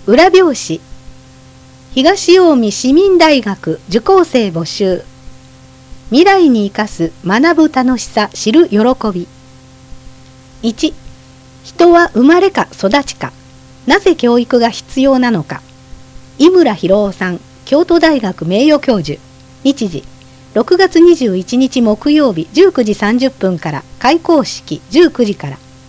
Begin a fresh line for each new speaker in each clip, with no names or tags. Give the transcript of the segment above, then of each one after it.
裏表紙。東近江市民大学受講生募集。未来に生かす学ぶ楽しさ知る喜び。1、人は生まれか育ちか。なぜ教育が必要なのか。井村博夫さん、京都大学名誉教授。日時、6月21日木曜日19時30分から開講式19時から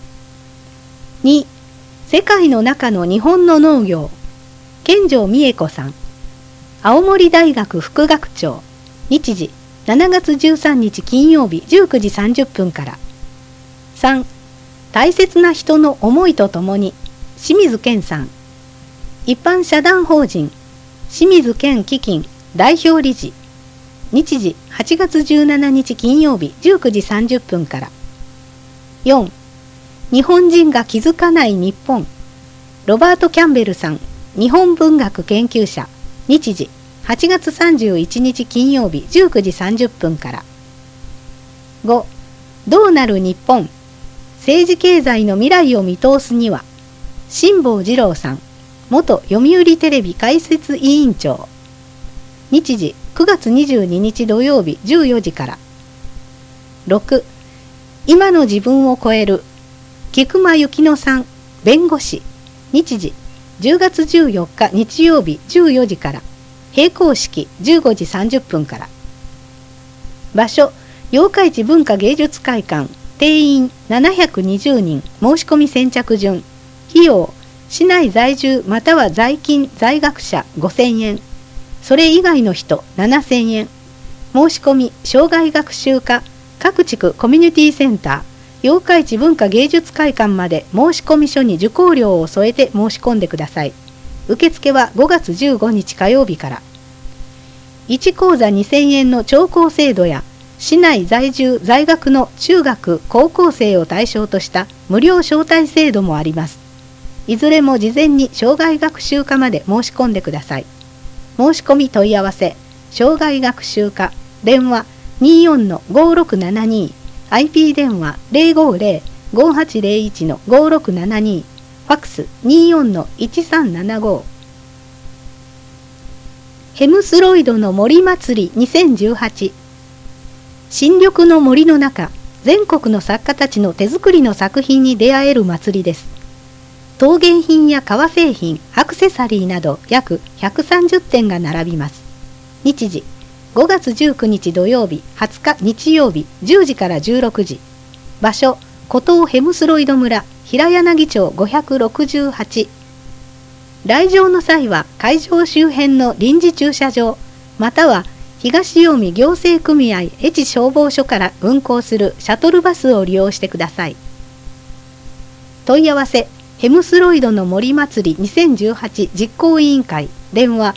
。2、世界の中の日本の農業。健城美恵子さん、青森大学副学長。日時、7月13日金曜日19時30分から。3、大切な人の思いとともに。清水健さん、一般社団法人清水健基金代表理事。日時、8月17日金曜日19時30分から。4、日本人が気づかない日本。ロバート・キャンベルさん、日本文学研究者。日時、8月31日金曜日19時30分から。5、どうなる日本。政治経済の未来を見通すには。辛坊治郎さん、元読売テレビ解説委員長。日時、9月22日土曜日14時から。6、今の自分を超える。菊間幸乃さん、弁護士。日時、10月14日日曜日14時から。閉講式15時30分から。場所、八日市文化芸術会館。定員720人。申し込み先着順。費用、市内在住または在勤在学者5000円。それ以外の人7000円。申し込み、障害学習課各地区コミュニティセンター、八日市文化芸術会館まで申し込み書に受講料を添えて申し込んでください。受付は5月15日火曜日から。1講座2000円の聴講制度や、市内在住在学の中学高校生を対象とした無料招待制度もあります。いずれも事前に障害学習課まで申し込んでください。申し込み問い合わせ、障害学習課、電話 24-5672、IP 電話 050-5801-5672、ファックス 24-1375。ヘムスロイドの森祭り2018。新緑の森の中、全国の作家たちの手作りの作品に出会える祭りです。陶芸品や革製品、アクセサリーなど約130点が並びます。日時、5月19日土曜日、20日日曜日、10時から16時。場所、古東ヘムスロイド村、平柳町568。来場の際は会場周辺の臨時駐車場、または東近江行政組合越消防署から運行するシャトルバスを利用してください。問い合わせ、ヘムスロイドの森祭り2018実行委員会。電話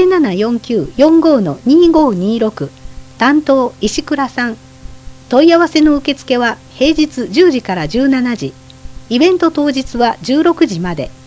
0749-45-2526。担当石倉さん。問い合わせの受付は平日10時から17時。イベント当日は16時まで。